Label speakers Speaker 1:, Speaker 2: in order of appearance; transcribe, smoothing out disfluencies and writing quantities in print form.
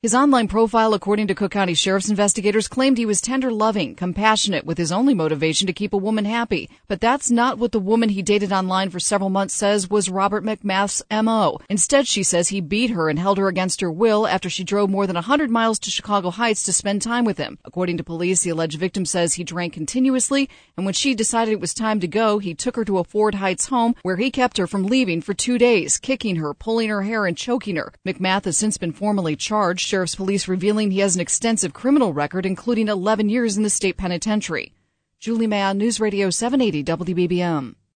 Speaker 1: His online profile, according to Cook County Sheriff's investigators, claimed he was tender, loving, compassionate, with his only motivation to keep a woman happy. But that's not what the woman he dated online for several months says was Robert McMath's M.O. Instead, she says he beat her and held her against her will after she drove more than 100 miles to Chicago Heights to spend time with him. According to police, the alleged victim says he drank continuously, and when she decided it was time to go, he took her to a Ford Heights home where he kept her from leaving for 2 days, kicking her, pulling her hair, and choking her. McMath has since been formally charged, Sheriff's Police revealing he has an extensive criminal record, including 11 years in the state penitentiary. Julie Mayo, News Radio 780 WBBM.